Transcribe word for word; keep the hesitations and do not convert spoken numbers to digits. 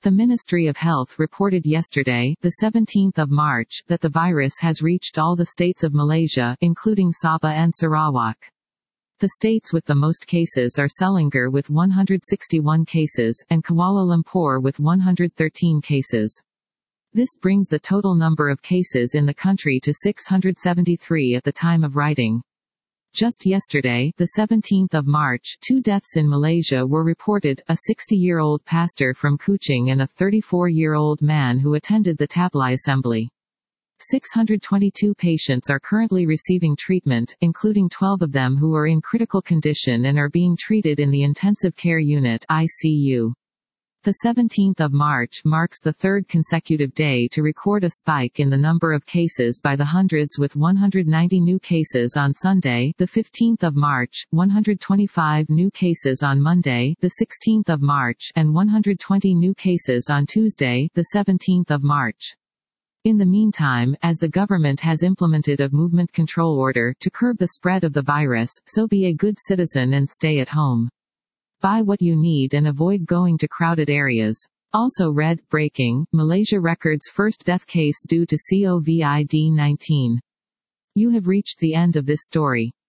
The Ministry of Health reported yesterday, the seventeenth of March, that the virus has reached all the states of Malaysia, including Sabah and Sarawak. The states with the most cases are Selangor with one hundred sixty-one cases, and Kuala Lumpur with one hundred thirteen cases. This brings the total number of cases in the country to six hundred seventy-three at the time of writing. Just yesterday, the seventeenth of March, two deaths in Malaysia were reported, a sixty-year-old pastor from Kuching and a thirty-four-year-old man who attended the Tabligh assembly. six hundred twenty-two patients are currently receiving treatment, including twelve of them who are in critical condition and are being treated in the intensive care unit I C U. The seventeenth of March marks the third consecutive day to record a spike in the number of cases by the hundreds, with one hundred ninety new cases on Sunday, the fifteenth of March, one hundred twenty-five new cases on Monday, the sixteenth of March, and one hundred twenty new cases on Tuesday, the seventeenth of March. In the meantime, as the government has implemented a movement control order to curb the spread of the virus, so be a good citizen and stay at home. Buy what you need and avoid going to crowded areas. Also read, breaking, Malaysia records first death case due to COVID nineteen. You have reached the end of this story.